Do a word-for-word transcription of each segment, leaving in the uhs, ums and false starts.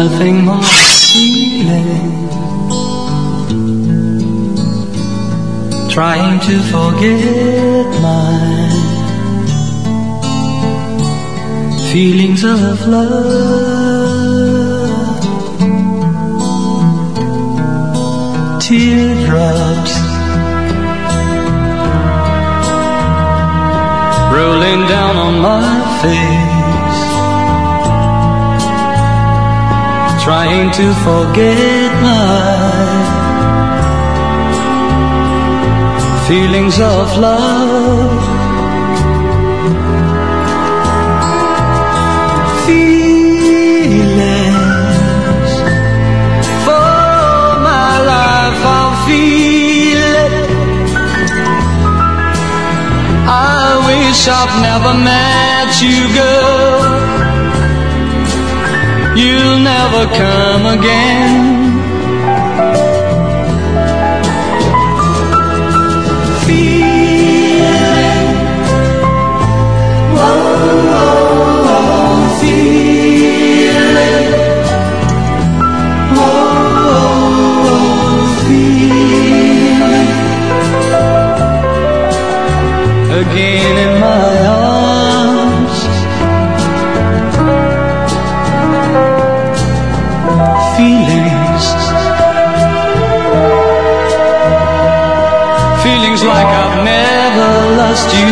nothing more feeling, trying to forget my feelings of love. Teardrops rolling down on my face, trying to forget my feelings of love. Feelings for my life, I'll feel it. I wish I've never met you, girl. You'll never come again. Feeling, whoa, whoa, whoa, feeling, whoa, whoa, feeling, again in my arms. Feelings, feelings like I've never lost you,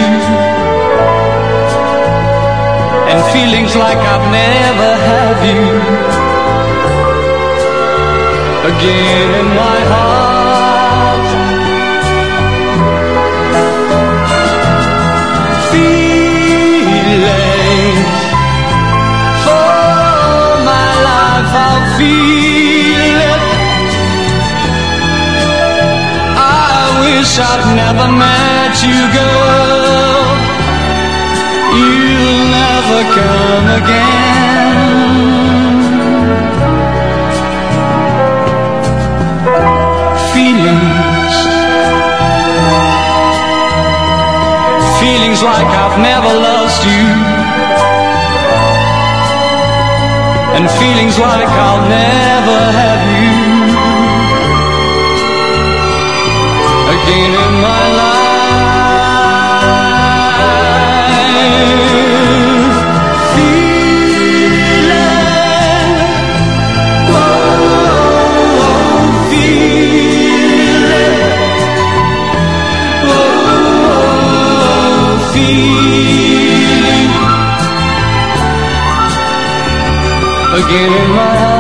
and feelings like I've never had you, again in my heart. Feelings for my life, I'll feel it. I wish I'd never met you, girl. You'll never come again. Feelings, feelings like I've never lost you, and feelings like I'll never have you, again in my life. Feeling, whoa, feeling, whoa, feeling, again in my life.